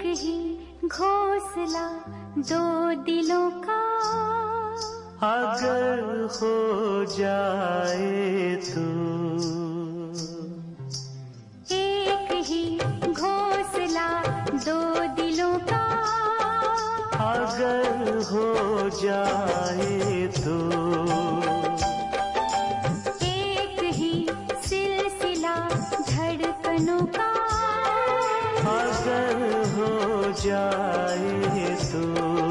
ही घोंसला दो दिलों का, अगर हो जाए तो एक ही घोंसला दो दिलों का, अगर हो जाए तो एक ही सिलसिला धड़कनों का, अगर हो जाए तो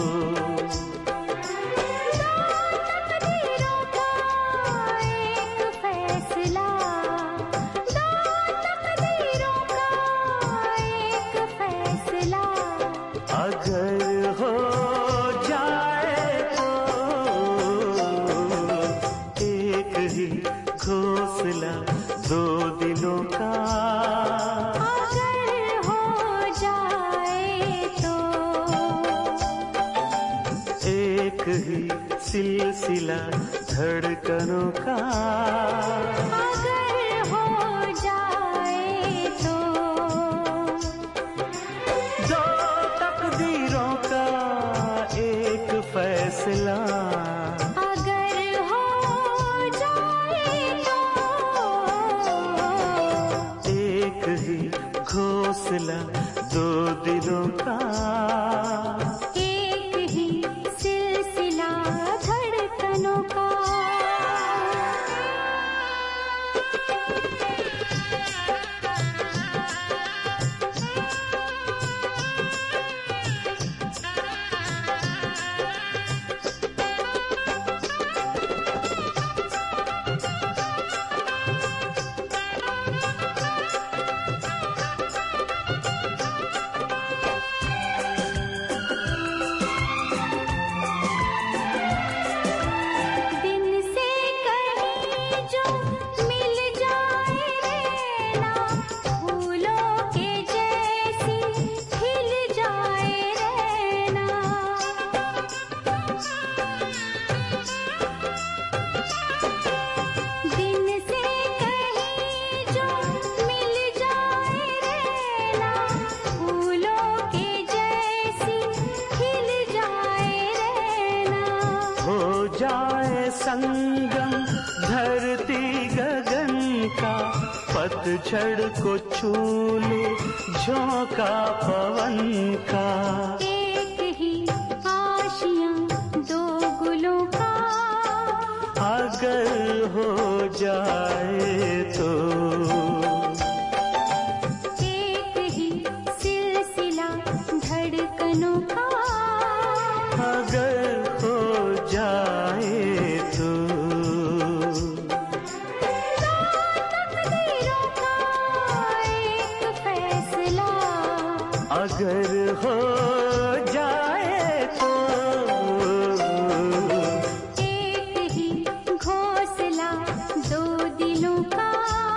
अगर हो जाए तो एक ही घोंसला दो दिलों का, अगर हो जाए तो एक ही सिलसिला धड़कनों का, अगर हो जाए तो दो तकदीरों का एक फैसला, अगर हो जाए तो एक ही घोंसला दो दिलों का, एक ही सिलसिला धड़कनों का। जाए संगम धरती गगन का, पतझड़ को छू ले झोंका पवन का, एक ही आशियां दो गुलों का, अगर हो जाए तो एक ही सिलसिला धड़कनों का, अगर हो जाए तो तकदीरों का एक फैसला, अगर हो जाए तो एक ही घोंसला दो दिलों का,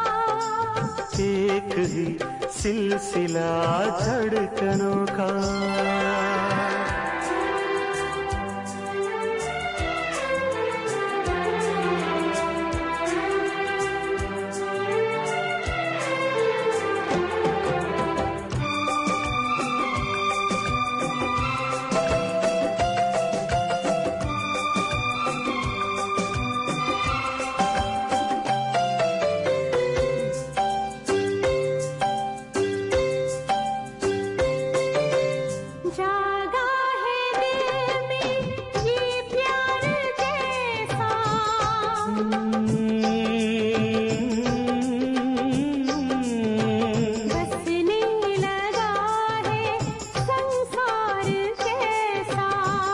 एक ही सिलसिला धड़कनों का। जागा है दिल में ये प्यार जैसा, बसने लगा है संसार कैसा,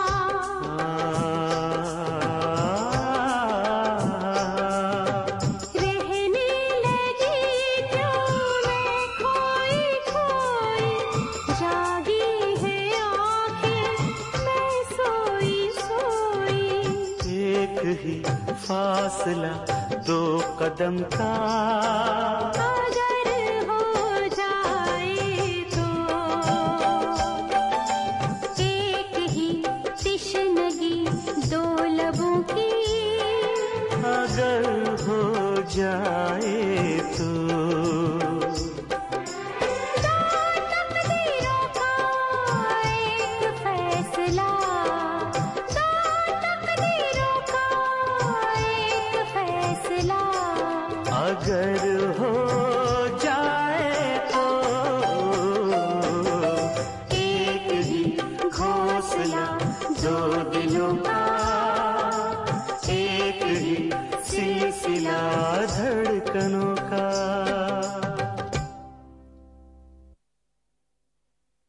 रहने लगी क्यों मैं खोई खोई, जागी है आँखें मैं सोई सोई, एक ही फासला दो कदम का, अगर हो जाए तो एक ही तिश्नगी दो लबों की, अगर हो जाए तो दो तकदीरों का अगर हो जाए तो एक ही घोंसला दो दिलों का, एक ही सिलसिला धड़कनों